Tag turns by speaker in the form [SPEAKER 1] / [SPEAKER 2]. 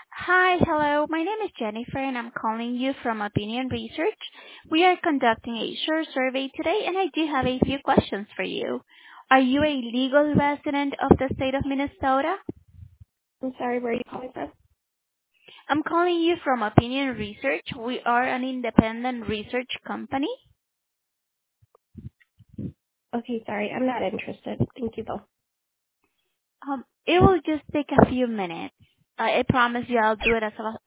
[SPEAKER 1] Hi, hello. My name is Jennifer, and I'm calling you from Opinion Research. We are conducting a short survey today, and I do have a few questions for you. Are you a legal resident of the state of Minnesota?
[SPEAKER 2] I'm sorry, where are you calling from?
[SPEAKER 1] I'm calling you from Opinion Research. We are an independent research company.
[SPEAKER 2] Okay, sorry, I'm not interested. Thank you, though.
[SPEAKER 1] It will just take a few minutes. I promise you I'll do it